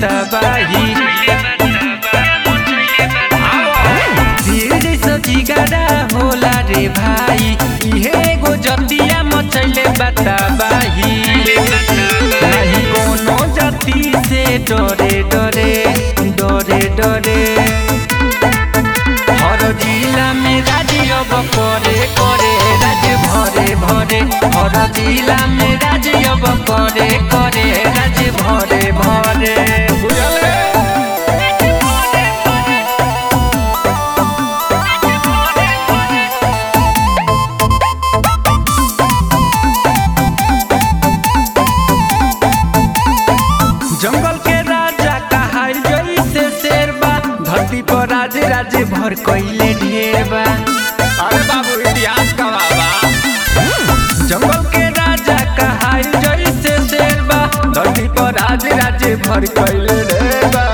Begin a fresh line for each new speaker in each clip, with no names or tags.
बताबाही धीरे से जिगरा होला रे भाई इहे एगो जतिया मचैले बताबाही नहीं कोनो जाति से डरे डरे डरे डरे हर जिला में राज्य अब करे करे राज्य भरे भरे हर जिला में राज्य अब करे करे राज्य भरे भरे बुझले जंगल के राजा कहाई जैसे शेरबा धरती पर राज राज्य भर कइले ढेरबा
अरे बाबू इतिहास का बाबा
जंगल के राजा कहाई जैसे शेरबा धरती पर राज राज्य भर कइले ढेरबा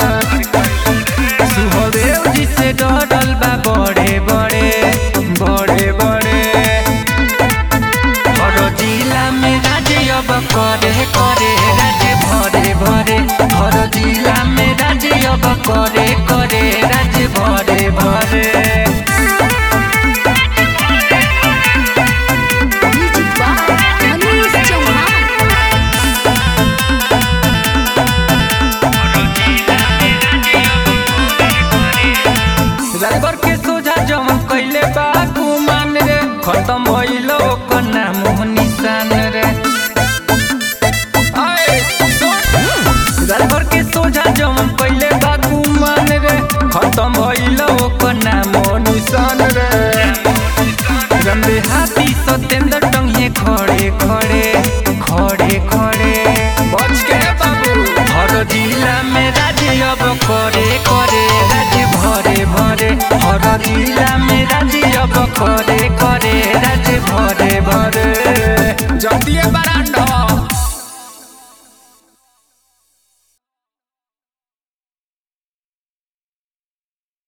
सुहदेव जी से डरल बा बड़े बड़े बड़े बड़े हर जिला में राज्य अब करे करे राज्य भरे भरे हर जिला में राज्य अब करे करे राज्य भरे भरे राजभर के सोझा जमन कइले बा गुमान रे खत्म भइल